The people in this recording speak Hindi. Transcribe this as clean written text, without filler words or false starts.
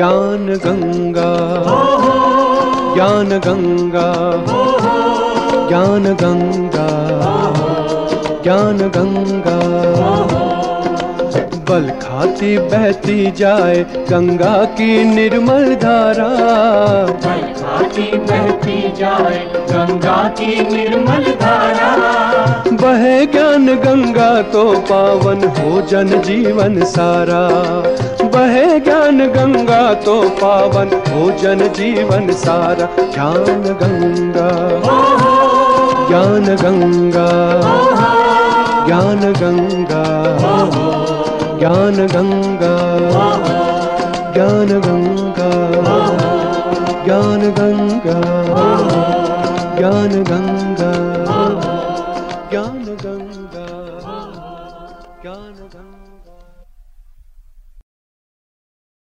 ज्ञान गंगा ज्ञान गंगा ज्ञान गंगा ज्ञान गंगा। बल खाती बहती जाए गंगा की निर्मल धारा, बल खाती बहती जाए गंगा की निर्मल धारा। बहे ज्ञान गंगा तो पावन हो जन जीवन सारा, बहे ज्ञान गंगा तो पावन हो जन जीवन सारा। ज्ञान गंगा ज्ञान गंगा ज्ञान गंगा ज्ञान गंगा ज्ञान गंगा ज्ञान गंगा ज्ञान गंगा ज्ञान गंगा ज्ञान गंगा।